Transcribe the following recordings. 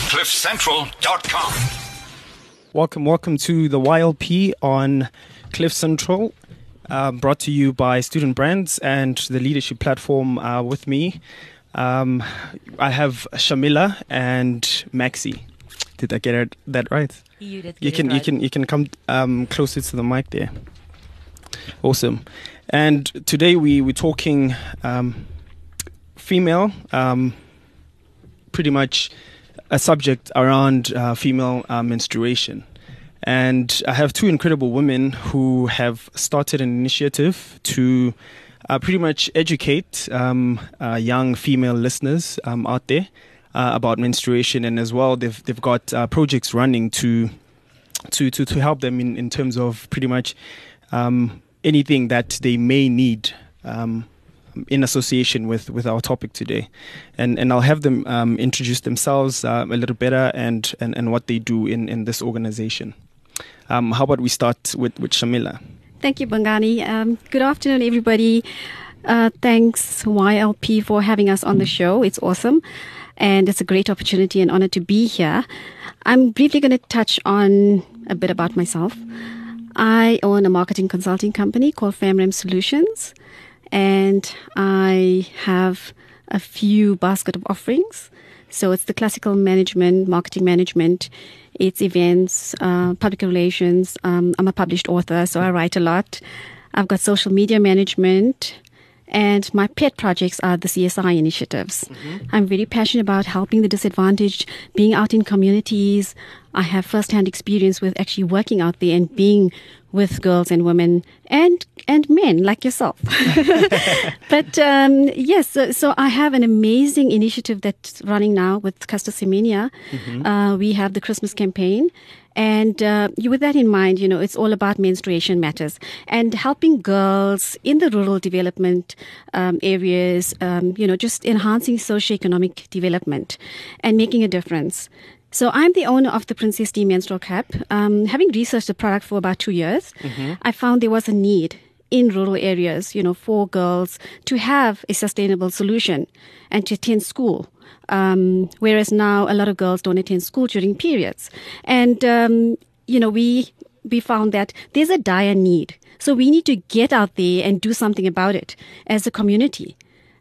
CliffCentral.com. Welcome to the YLP on Cliff Central, brought to you by Student Brands and the Leadership Platform. With me, I have Shamila and Maxi. Did I get that right? You did. You can come closer to the mic there. Awesome. And today we're talking female, pretty much a subject around female menstruation. And I have two incredible women who have started an initiative to pretty much educate young female listeners out there about menstruation, and as well they've got projects running to help them in terms of pretty much anything that they may need in association with our topic today, and I'll have them introduce themselves a little better and what they do in this organization. How about we start with Shamila? Thank you, Bongani. Good afternoon, everybody. Thanks, YLP, for having us on the show. It's awesome, and it's a great opportunity and honor to be here. I'm briefly going to touch on a bit about myself. I own a marketing consulting company called FamRem Solutions, and I have a few basket of offerings. So it's the classical management, marketing management, it's events, public relations. I'm a published author, so I write a lot. I've got social media management, and my pet projects are the CSI initiatives. Mm-hmm. I'm very passionate about helping the disadvantaged, being out in communities. I have first-hand experience with actually working out there and being with girls and women and men like yourself. But yes, so I have an amazing initiative that's running now with Caster Semenya. Mm-hmm. We have the Christmas campaign. And with that in mind, it's all about menstruation matters and helping girls in the rural development areas, just enhancing socioeconomic development and making a difference. So I'm the owner of the Princess D Menstrual Cup. Having researched the product for about 2 years, mm-hmm. I found there was a need in rural areas, for girls to have a sustainable solution and to attend school. Whereas now a lot of girls don't attend school during periods. And, we found that there's a dire need. So we need to get out there and do something about it as a community.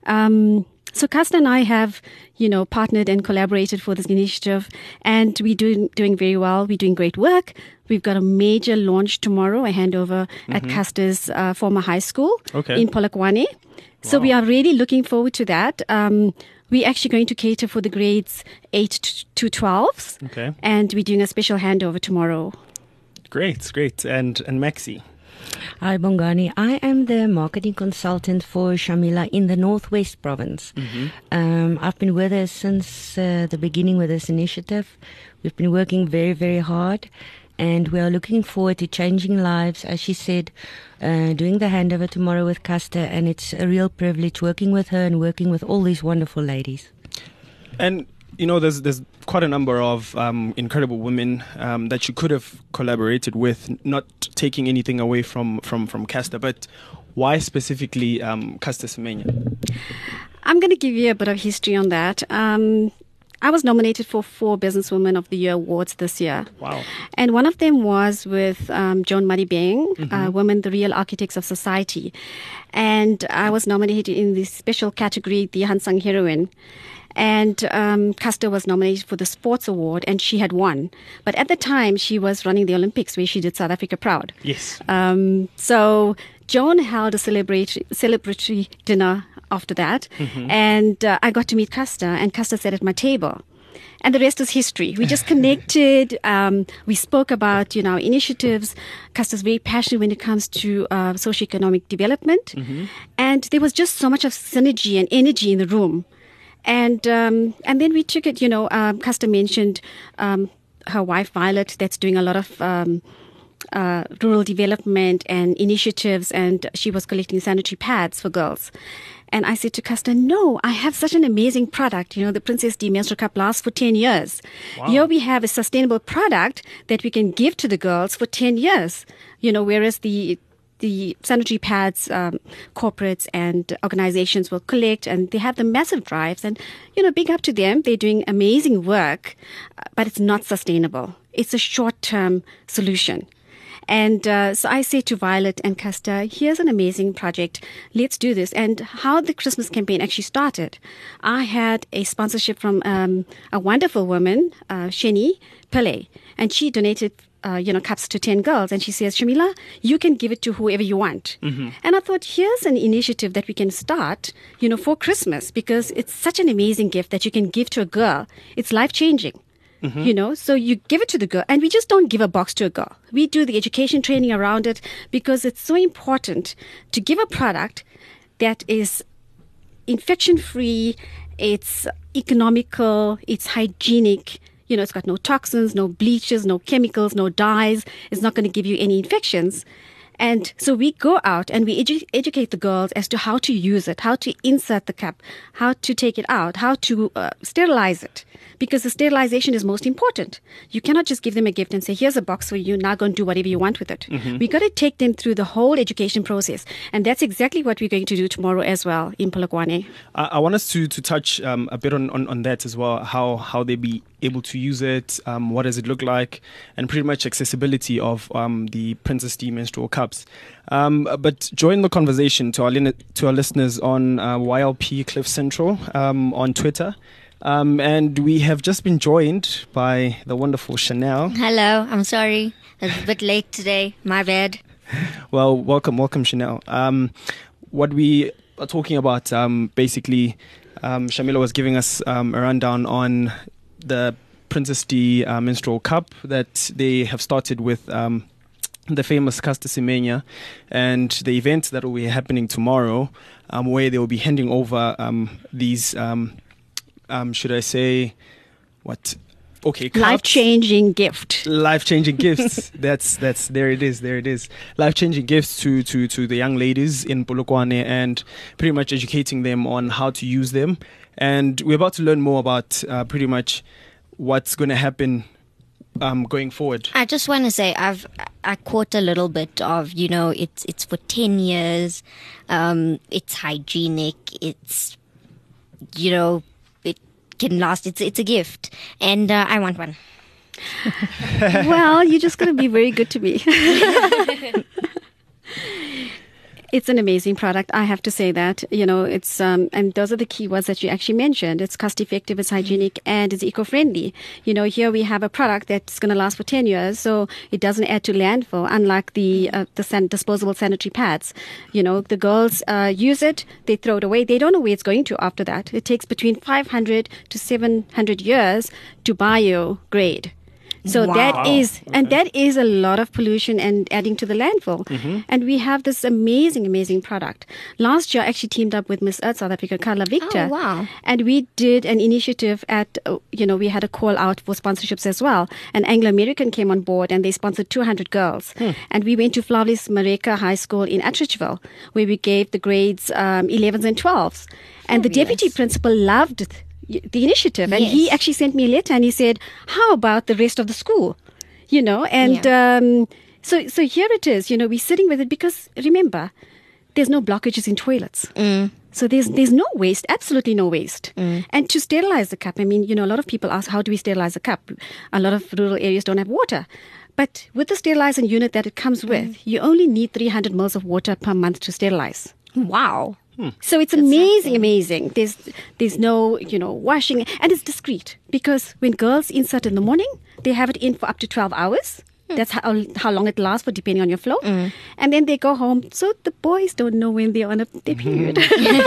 So Caster and I have, partnered and collaborated for this initiative, and we're doing very well. We're doing great work. We've got a major launch tomorrow, a handover mm-hmm. at Caster's former high school in Polokwane. Wow. So we are really looking forward to that. We're actually going to cater for the grades 8 to 12s. Okay. And we're doing a special handover tomorrow. Great. And Maxi? Hi, Bongani. I am the marketing consultant for Shamila in the Northwest Province. Mm-hmm. I've been with her since the beginning with this initiative. We've been working very, very hard, and we are looking forward to changing lives, as she said, doing the handover tomorrow with Caster, and it's a real privilege working with her and working with all these wonderful ladies. And there's quite a number of incredible women that you could have collaborated with, not taking anything away from Caster, but why specifically Caster Semenya? I'm going to give you a bit of history on that. I was nominated for 4 Businesswomen of the Year awards this year. Wow. And one of them was with Joan Maribeng, mm-hmm. Women, the Real Architects of Society. And I was nominated in the special category, the Hansang Heroine. And Caster was nominated for the Sports Award, and she had won. But at the time, she was running the Olympics, where she did South Africa proud. Yes. So Joan held a celebratory dinner after that, mm-hmm. and I got to meet Caster, and Caster sat at my table. And the rest is history. We just connected. We spoke about, our initiatives. Caster's very passionate when it comes to socioeconomic development. Mm-hmm. And there was just so much of synergy and energy in the room. And then we took it, Caster mentioned her wife, Violet, that's doing a lot of rural development and initiatives, and she was collecting sanitary pads for girls. And I said to Caster, no, I have such an amazing product. The Princess D Menstrual Cup lasts for 10 years. Wow. Here we have a sustainable product that we can give to the girls for 10 years. Whereas the the sanitary pads corporates and organizations will collect, and they have the massive drives. And, big up to them. They're doing amazing work, but it's not sustainable. It's a short-term solution. And so I say to Violet and Custer, here's an amazing project. Let's do this. And how the Christmas campaign actually started, I had a sponsorship from a wonderful woman, Sheni Pillay, and she donated cups to 10 girls. And she says, Shamila, you can give it to whoever you want. Mm-hmm. And I thought, here's an initiative that we can start, for Christmas, because it's such an amazing gift that you can give to a girl. It's life-changing. Mm-hmm. So you give it to the girl, and we just don't give a box to a girl. We do the education training around it, because it's so important to give a product that is infection-free, it's economical, it's hygienic. It's got no toxins, no bleaches, no chemicals, no dyes. It's not going to give you any infections. And so we go out and we educate the girls as to how to use it, how to insert the cup, how to take it out, how to sterilize it. Because the sterilization is most important. You cannot just give them a gift and say, here's a box for you, now go and do whatever you want with it. Mm-hmm. We got to take them through the whole education process. And that's exactly what we're going to do tomorrow as well in Polokwane. I want us to touch a bit on that as well, how they be able to use it, what does it look like, and pretty much accessibility of the Princess D menstrual cups. But join the conversation to our listeners on YLP Cliff Central on Twitter. And we have just been joined by the wonderful Chanel. Hello, I'm sorry. It's a bit late today. My bad. Well, welcome, Chanel. What we are talking about, basically, Shamila was giving us a rundown on the Princess D menstrual cup that they have started with the famous Caster Semenya, and the event that will be happening tomorrow, where they will be handing over these... should I say what? Okay, life-changing gift. Life-changing gifts. That's there it is. Life-changing gifts to the young ladies in Polokwane, and pretty much educating them on how to use them. And we're about to learn more about pretty much what's going to happen going forward. I just want to say I caught a little bit of, it's for 10 years. It's hygienic. It's, can last. It's a gift, and I want one. Well, you're just going to be very good to me. It's an amazing product. I have to say that, it's, and those are the keywords that you actually mentioned. It's cost effective, it's hygienic, and it's eco-friendly. Here we have a product that's going to last for 10 years, so it doesn't add to landfill, unlike the disposable sanitary pads. The girls use it, they throw it away. They don't know where it's going to after that. It takes between 500 to 700 years to biodegrade. So wow. that is a lot of pollution and adding to the landfill. Mm-hmm. And we have this amazing product. Last year, I actually teamed up with Miss Earth South Africa, Carla Victor. Oh, wow. And we did an initiative at, we had a call out for sponsorships as well. And Anglo American came on board and they sponsored 200 girls. And we went to Flavlis Mareka High School in Atteridgeville, where we gave the grades 11s and 12s. And the deputy principal loved the initiative, and he actually sent me a letter and he said, how about the rest of the school? And so here it is, we're sitting with it, because remember, there's no blockages in toilets. So there's no waste, absolutely no waste. And to sterilize the cup, a lot of people ask, how do we sterilize a cup? A lot of rural areas don't have water. But with the sterilizing unit that it comes with, you only need 300 mils of water per month to sterilize. Wow. So it's amazing. There's no, washing, and it's discreet, because when girls insert in the morning, they have it in for up to 12 hours. That's how long it lasts for, depending on your flow. And then they go home. So the boys don't know when they're on their period.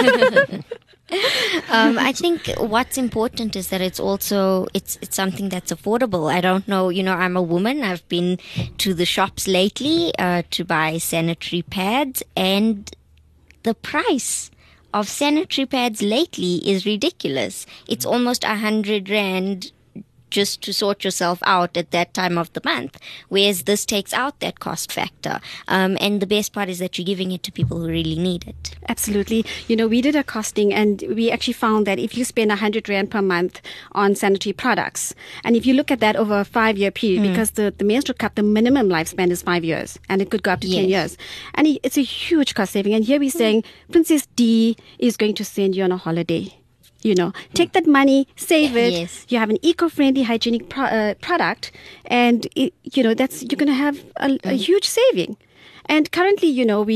I think what's important is that it's also it's something that's affordable. I don't know, I'm a woman. I've been to the shops lately to buy sanitary pads, and the price of sanitary pads lately is ridiculous. It's almost 100 rand just to sort yourself out at that time of the month, whereas this takes out that cost factor. And the best part is that you're giving it to people who really need it. Absolutely. We did a costing, and we actually found that if you spend 100 Rand per month on sanitary products, and if you look at that over a 5-year period, because the menstrual cup, the minimum lifespan is 5 years, and it could go up to 10 years. And it's a huge cost saving. And here we're saying Princess D is going to send you on a holiday. Take that money, save it. Yes. You have an eco-friendly, hygienic product, and you're going to have a huge saving. And currently,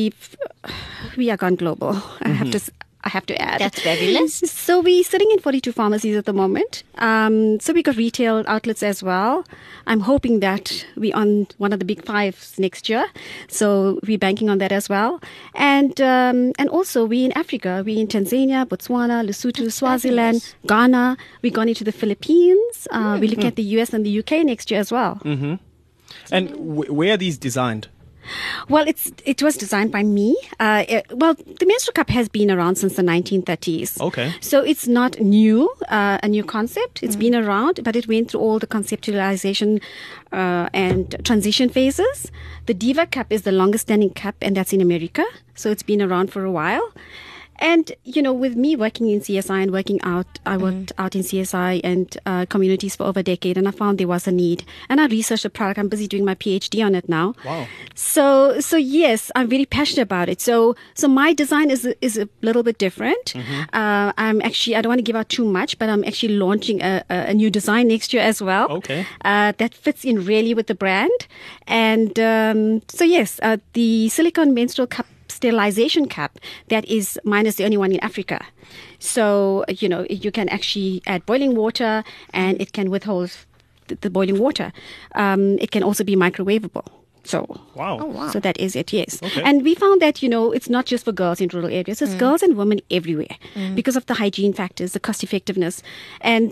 we are gone global. I have to add. That's fabulous. So we're sitting in 42 pharmacies at the moment. So we got retail outlets as well. I'm hoping that we're on one of the big 5 next year. So we're banking on that as well. And also we're in Africa. We're in Tanzania, Botswana, Lesotho, Swaziland, Ghana. We're going into the Philippines. We're looking at the US and the UK next year as well. Mm-hmm. And where are these designed? Well, it was designed by me. The menstrual cup has been around since the 1930s. Okay. So it's not new, a new concept. It's been around, but it went through all the conceptualization and transition phases. The Diva cup is the longest standing cup, and that's in America. So it's been around for a while. And, with me working in CSI and I worked out in CSI and communities for over a decade, and I found there was a need. And I researched the product. I'm busy doing my PhD on it now. Wow. So yes, I'm very passionate about it. So my design is a little bit different. I don't want to give out too much, but I'm actually launching a new design next year as well. Okay. That fits in really with the brand. And yes, the silicone menstrual cup sterilization cap, mine is the only one in Africa. So, you can actually add boiling water and it can withhold the boiling water. It can also be microwavable. So, wow. Oh, wow. So that is it, yes. Okay. And we found that, it's not just for girls in rural areas, it's girls and women everywhere because of the hygiene factors, the cost effectiveness. And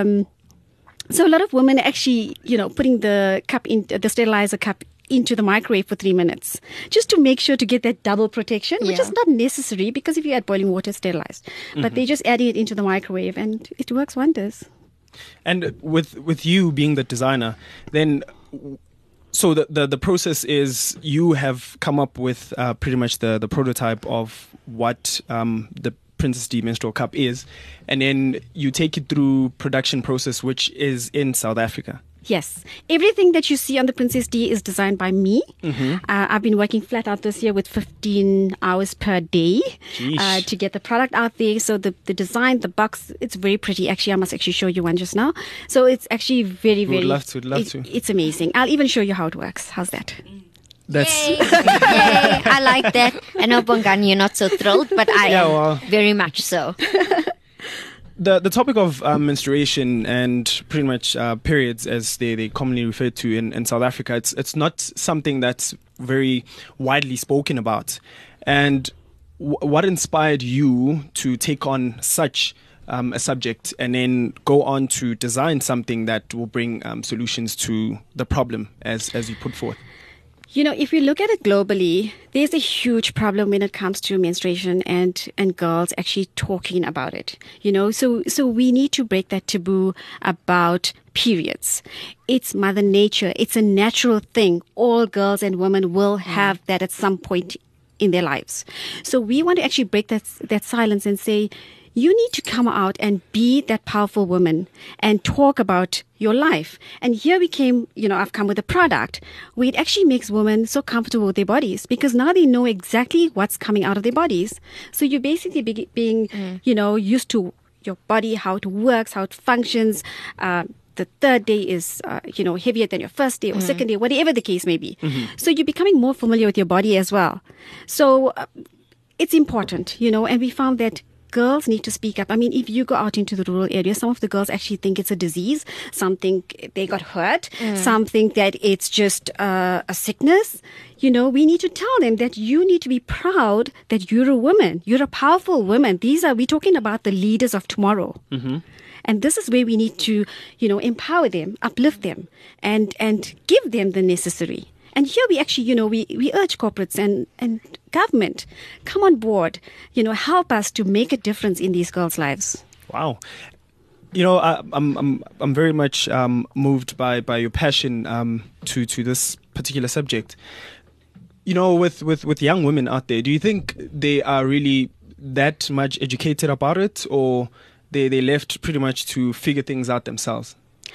so a lot of women actually, putting the sterilizer cup into the microwave for 3 minutes, just to make sure to get that double protection, which is not necessary because if you add boiling water, it's sterilized. But they just add it into the microwave and it works wonders. And with you being the designer, then so the process is you have come up with pretty much the prototype of what the Princess D menstrual cup is, and then you take it through production process, which is in South Africa. Yes. Everything that you see on the Princess D is designed by me. I've been working flat out this year with 15 hours per day to get the product out there. So the design, the box, it's very pretty. Actually, I must actually show you one just now. So it's actually very, very... We'd love to. It's amazing. I'll even show you how it works. How's that? That's Yay. I like that. I know, Bongani, you're not so thrilled, but I am very much so. The topic of menstruation and pretty much periods, as they commonly refer to in South Africa, it's not something that's very widely spoken about. And what inspired you to take on such a subject and then go on to design something that will bring solutions to the problem as you put forth? If we look at it globally, there's a huge problem when it comes to menstruation and girls actually talking about it. So we need to break that taboo about periods. It's Mother Nature. It's a natural thing. All girls and women will have that at some point in their lives. So we want to actually break that silence and say, you need to come out and be that powerful woman and talk about your life. And here I've come with a product where it actually makes women so comfortable with their bodies because now they know exactly what's coming out of their bodies. So you're basically being used to your body, how it works, how it functions. The third day is, heavier than your first day or second day, whatever the case may be. So you're becoming more familiar with your body as well. So it's important, and we found that girls need to speak up. I mean, if you go out into the rural areas, some of the girls actually think it's a disease. Some think they got hurt. Some think that it's just a sickness. We need to tell them that you need to be proud that you're a woman. You're a powerful woman. We're talking about the leaders of tomorrow. And this is where we need to, empower them, uplift them, and give them the necessary. And here we actually, we urge corporates and government, come on board, help us to make a difference in these girls' lives. Wow. You know, I'm very much moved by your passion to this particular subject. You know, with young women out there, do you think they are really that much educated about it, or they left pretty much to figure things out themselves?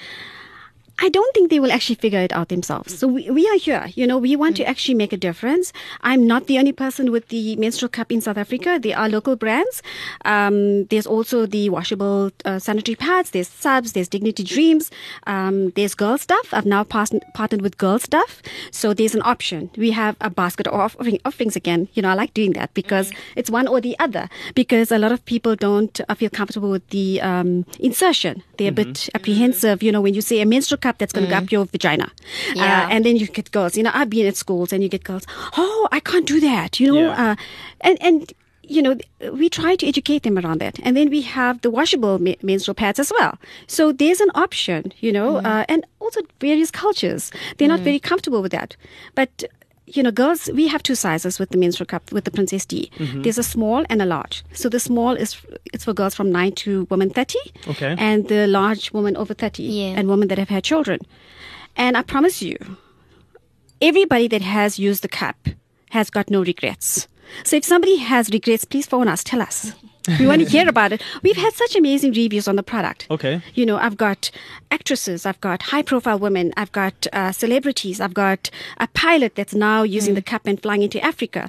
I don't think they will actually figure it out themselves. So we are here, you know, we want to actually make a difference. I'm not the only person with the menstrual cup in South Africa. There are local brands. There's also the washable sanitary pads. There's Subs. There's Dignity Dreams. There's Girl Stuff. I've now partnered with Girl Stuff. So there's an option. We have a basket of offerings again. You know, I like doing that because it's one or the other. Because a lot of people don't feel comfortable with the insertion. They're a bit apprehensive. You know, when you say a menstrual cup that's going to go up your vagina. Yeah. And then you get girls, you know, I've been at schools and you get girls, oh, I can't do that, you know. Yeah. And you know, we try to educate them around that. And then we have the washable menstrual pads as well. So there's an option, you know, and also various cultures. They're not very comfortable with that. But you know, girls, we have two sizes with the menstrual cup, with the Princess D. There's a small and a large. So the small it's for girls from 9 to women 30. Okay. And the large women over 30. Yeah. And women that have had children. And I promise you, everybody that has used the cup has got no regrets. So if somebody has regrets, please phone us, tell us. We want to hear about it. We've had such amazing reviews on the product. Okay. You know, I've got actresses, I've got high-profile women, I've got celebrities, I've got a pilot that's now using the cup and flying into Africa.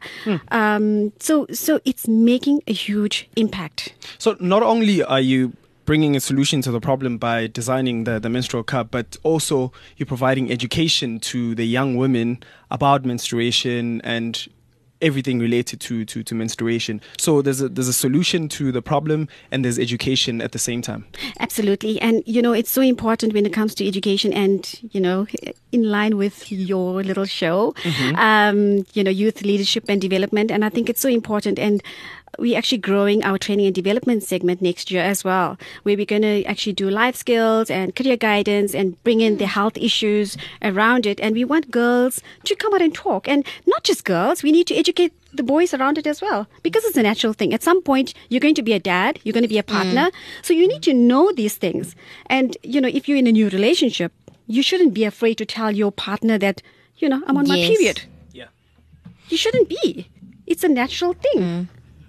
So it's making a huge impact. So not only are you bringing a solution to the problem by designing the menstrual cup, but also you're providing education to the young women about menstruation and everything related to menstruation. So there's a solution to the problem and there's education at the same time. Absolutely. And, you know, it's so important when it comes to education and, you know, in line with your little show, you know, youth leadership and development. And I think it's so important. And we're actually growing our training and development segment next year as well, where we're going to actually do life skills and career guidance and bring in the health issues around it. And we want girls to come out and talk. And not just girls, we need to educate the boys around it as well, because it's a natural thing. At some point, you're going to be a dad, you're going to be a partner. So you need to know these things. And, you know, if you're in a new relationship, you shouldn't be afraid to tell your partner that, you know, I'm on my period. Yeah. You shouldn't be. It's a natural thing.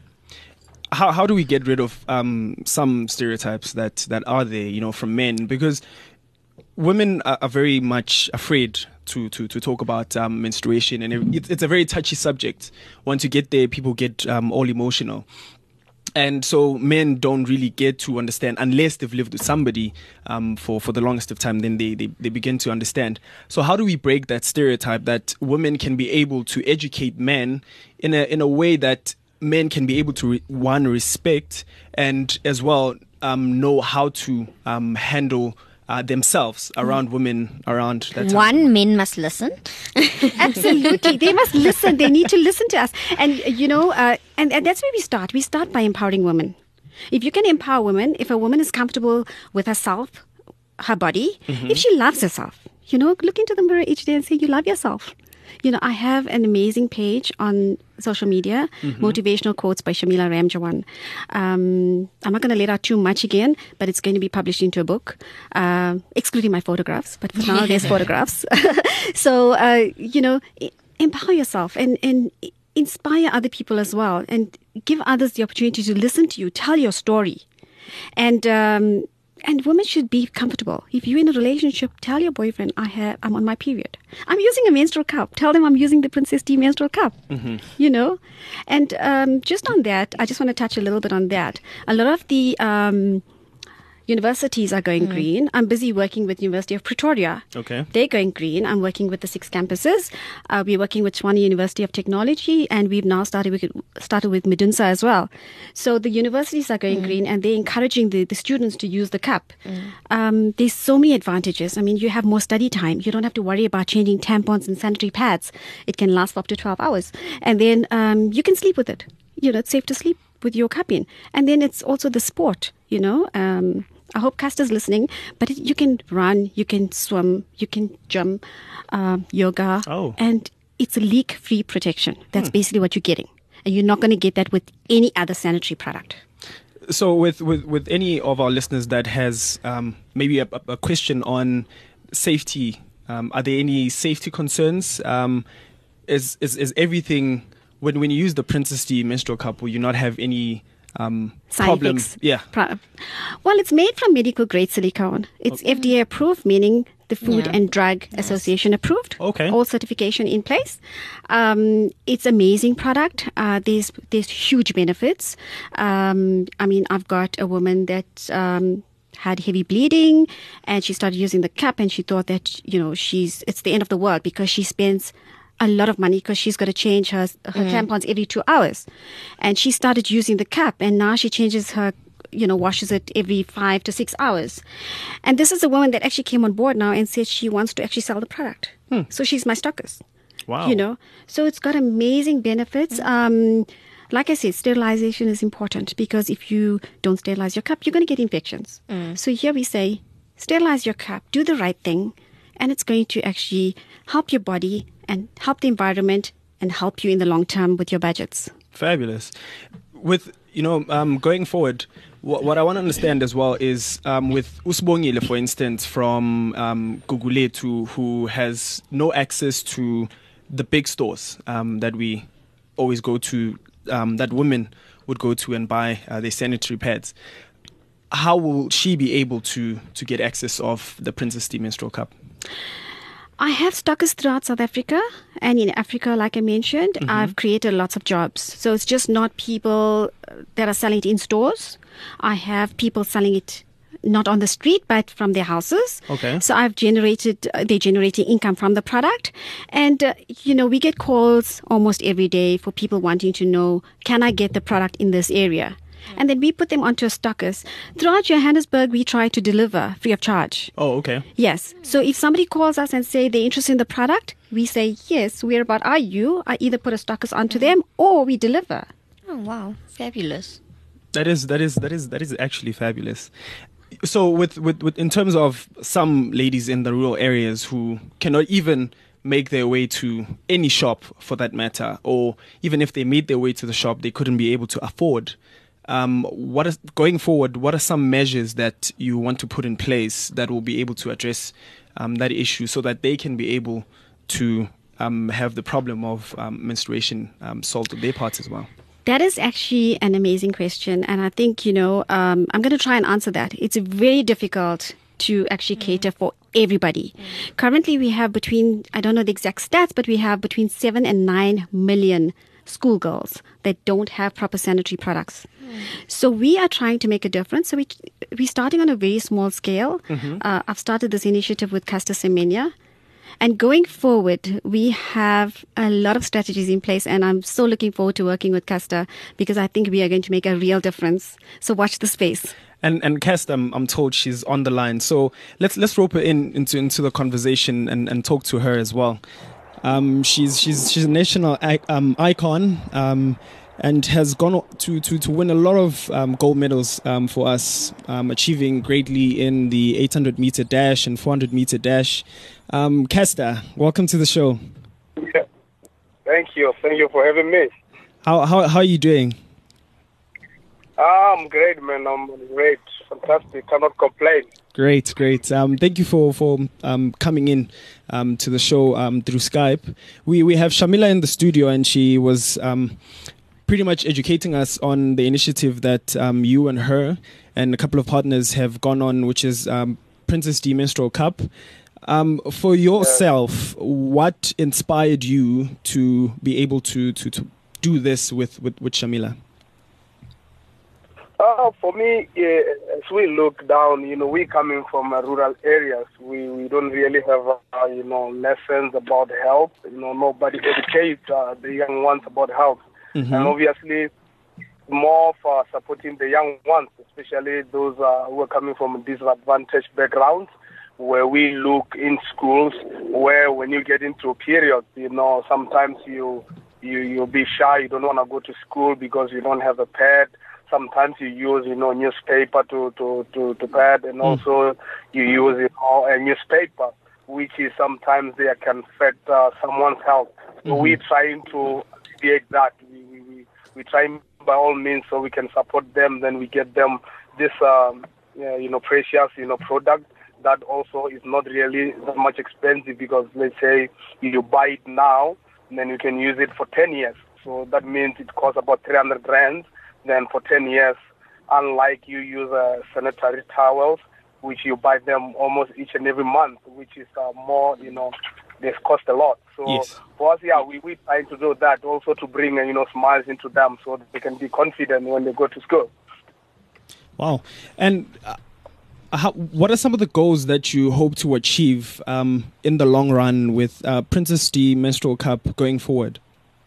How do we get rid of some stereotypes that are there, you know, from men? Because women are very much afraid to talk about menstruation, and it's a very touchy subject. Once you get there, people get all emotional. And so men don't really get to understand unless they've lived with somebody for the longest of time. Then they begin to understand. So how do we break that stereotype that women can be able to educate men in a way that men can be able to respect and as well know how to handle themselves around women around that time? Men must listen. Absolutely. They must listen. They need to listen to us. And, you know, and that's where we start. We start by empowering women. If you can empower women, if a woman is comfortable with herself, her body, if she loves herself, you know, look into the mirror each day and say, you love yourself. You know, I have an amazing page on social media, Motivational Quotes by Shamila Ramjawan. I'm not going to let out too much again, but it's going to be published into a book, excluding my photographs. But for now, there's photographs. So, you know, empower yourself and inspire other people as well. And give others the opportunity to listen to you, tell your story. And women should be comfortable. If you're in a relationship, tell your boyfriend, I'm on my period. I'm using a menstrual cup. Tell them I'm using the Princess D menstrual cup. You know? And just on that, I just want to touch a little bit on that. A lot of the universities are going green. I'm busy working with University of Pretoria. Okay. They're going green. I'm working with the 6 campuses. We're working with Tshwane University of Technology, and we've now started with Medunsa as well. So the universities are going green, and they're encouraging the students to use the cup. There's so many advantages. I mean, you have more study time. You don't have to worry about changing tampons and sanitary pads. It can last for up to 12 hours. And then you can sleep with it. You know, it's safe to sleep with your cup in. And then it's also the sport, you know. I hope Caster's listening, but you can run, you can swim, you can jump, yoga, and it's a leak-free protection. That's basically what you're getting. And you're not going to get that with any other sanitary product. So with any of our listeners that has maybe a question on safety, are there any safety concerns? Is everything, when you use the Princess D menstrual cup, will you not have any problems? Yeah. Well, it's made from medical grade silicone. It's FDA approved, meaning the Food and Drug Association approved. Okay. All certification in place. It's amazing product. There's huge benefits. I mean, I've got a woman that had heavy bleeding, and she started using the cup, and she thought that, it's the end of the world because she spends a lot of money because she's got to change her tampons every 2 hours. And she started using the cup, and now she changes her, washes it every 5 to 6 hours. And this is a woman that actually came on board now and said she wants to actually sell the product. So she's my stockist. Wow. So it's got amazing benefits. Like I said, sterilization is important because if you don't sterilize your cup, you're going to get infections. So here we say, sterilize your cup, do the right thing, and it's going to actually help your body and help the environment and help you in the long term with your budgets. Fabulous. With, going forward, what I want to understand as well is with Usbongile, for instance, from Guguletu, who has no access to the big stores that we always go to, that women would go to and buy their sanitary pads. How will she be able to get access of the Princess D menstrual cup? I have stockists throughout South Africa, and in Africa, like I mentioned, I've created lots of jobs. So it's just not people that are selling it in stores. I have people selling it not on the street, but from their houses. Okay. So they're generating income from the product. And, we get calls almost every day for people wanting to know, can I get the product in this area? And then we put them onto a stockist. Throughout Johannesburg, we try to deliver free of charge. Oh, okay. Yes. So if somebody calls us and say they're interested in the product, we say, yes, whereabout are you? I either put a stockist onto them or we deliver. Oh, wow. Fabulous. That is actually fabulous. So with in terms of some ladies in the rural areas who cannot even make their way to any shop for that matter, or even if they made their way to the shop, they couldn't be able to afford. Going forward, what are some measures that you want to put in place that will be able to address that issue so that they can be able to have the problem of menstruation solved on their parts as well? That is actually an amazing question. And I think, I'm going to try and answer that. It's very difficult to actually cater for everybody. Currently, we have I don't know the exact stats, but we have between 7 and 9 million schoolgirls that don't have proper sanitary products. So we are trying to make a difference. So we're starting on a very small scale. I've started this initiative with Caster Semenya. And going forward, we have a lot of strategies in place, and I'm so looking forward to working with Caster because I think we are going to make a real difference. So watch the space. And Caster, I'm told she's on the line. So let's rope her into the conversation and talk to her as well. She's a national icon. And has gone to win a lot of gold medals for us, achieving greatly in the 800-meter dash and 400-meter dash. Caster, welcome to the show. Yeah. Thank you for having me. How are you doing? I'm great, man. I'm great. Fantastic. Cannot complain. Great. Thank you for coming in to the show through Skype. We have Shamila in the studio, and she was pretty much educating us on the initiative that you and her and a couple of partners have gone on, which is Princess D Menstrual Cup. For yourself, what inspired you to be able to do this with Shamila? For me, as we look down, we coming from rural areas. We don't really have, lessons about health. Nobody educates the young ones about health. And obviously, more for supporting the young ones, especially those who are coming from disadvantaged backgrounds, where we look in schools, where when you get into a period, sometimes you'll be shy, you don't want to go to school because you don't have a pad. Sometimes you use, newspaper to pad, and also you use, a newspaper, which is sometimes they can affect someone's health. So we're trying to create that. We're trying by all means, so we can support them. Then we get them this, precious, product that also is not really that much expensive, because let's say you buy it now, and then you can use it for 10 years. So that means it costs about 300 rand. Then for 10 years, unlike you use sanitary towels, which you buy them almost each and every month, which is more, they cost a lot. So yes. For us, we try to do that also to bring, smiles into them so that they can be confident when they go to school. Wow. And what are some of the goals that you hope to achieve in the long run with Princess D Menstrual Cup going forward?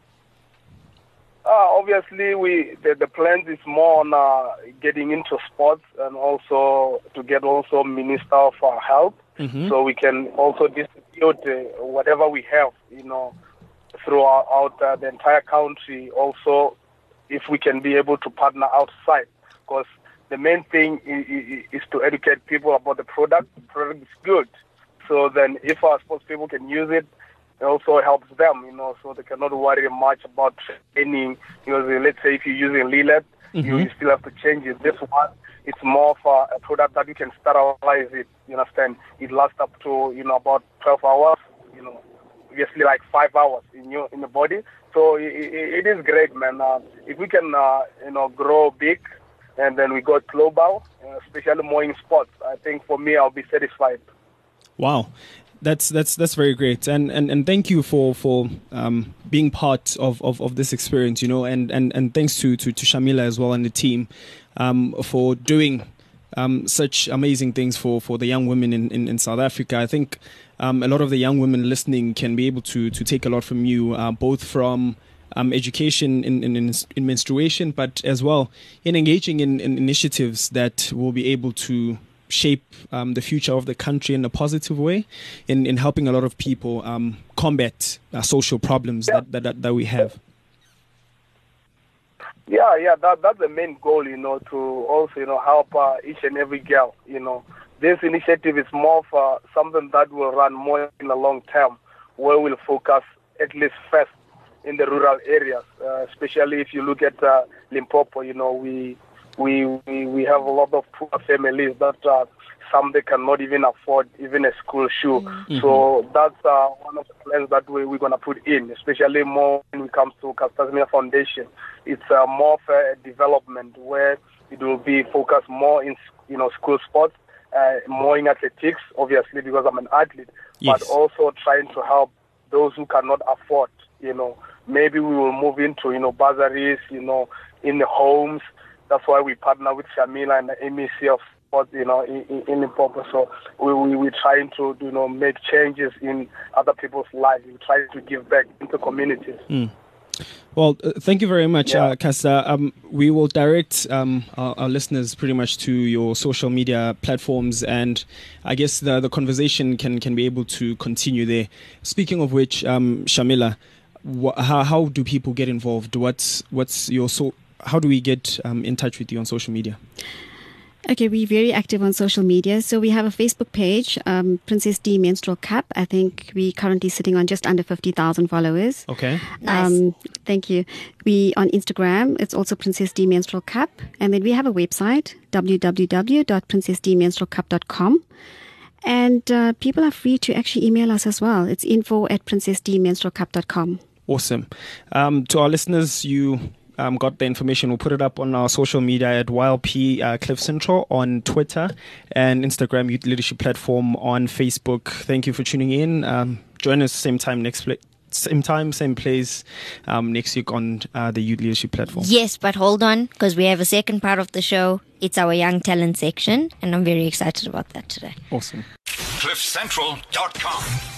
Obviously, the plans is more on getting into sports, and also to get also Minister for Health, so we can also distribute whatever we have, throughout the entire country. Also, if we can be able to partner outside, because the main thing is to educate people about the product. The product is good, so then if our sports people can use it, it also helps them, so they cannot worry much about training. Let's say if you're using Lillet, you still have to change it. This one, it's more of a product that you can sterilize it, you understand? It lasts up to, about 12 hours, obviously like 5 hours in the body. So it is great, man. If we can, grow big, and then we go global, especially more in sports, I think for me, I'll be satisfied. Wow. That's very great, and thank you for being part of this experience, and thanks to Shamila as well and the team for doing such amazing things for the young women in South Africa. I think a lot of the young women listening can be able to take a lot from you, both from education in menstruation, but as well in engaging in initiatives that will be able to shape the future of the country in a positive way, in helping a lot of people combat social problems that we have. Yeah, that's the main goal, to also, help each and every girl, This initiative is more for something that will run more in the long term, where we'll focus at least first in the rural areas, especially if you look at Limpopo, we have a lot of poor families that some they cannot even afford even a school shoe. So that's one of the plans that we're going to put in, especially more when it comes to Castasmia Foundation. It's more of a development where it will be focused more in school sports, more in athletics, obviously because I'm an athlete, but also trying to help those who cannot afford. Maybe we will move into bursaries, in the homes. That's why we partner with Shamila and the MEC of Sports, in Limpopo. So we're trying to, make changes in other people's lives. We're trying to give back into communities. Well, thank you very much, Casta. We will direct our listeners pretty much to your social media platforms, and I guess the conversation can be able to continue there. Speaking of which, Shamila, how do people get involved? What's your how do we get in touch with you on social media? Okay, we're very active on social media. So we have a Facebook page, Princess D Menstrual Cup. I think we're currently sitting on just under 50,000 followers. Okay. Nice. Thank you. We on Instagram, it's also Princess D Menstrual Cup. And then we have a website, www.princessdmenstrualcup.com. And people are free to actually email us as well. It's info@princessdmenstrualcup.com. Awesome. To our listeners, you got the information. We'll put it up on our social media at YLP Cliff Central on Twitter and Instagram, Youth Leadership Platform on Facebook. Thank you for tuning in. Join us same time, same place next week on the Youth Leadership Platform. Yes, but hold on, because we have a second part of the show. It's our Young Talent section, and I'm very excited about that today. Awesome. CliffCentral.com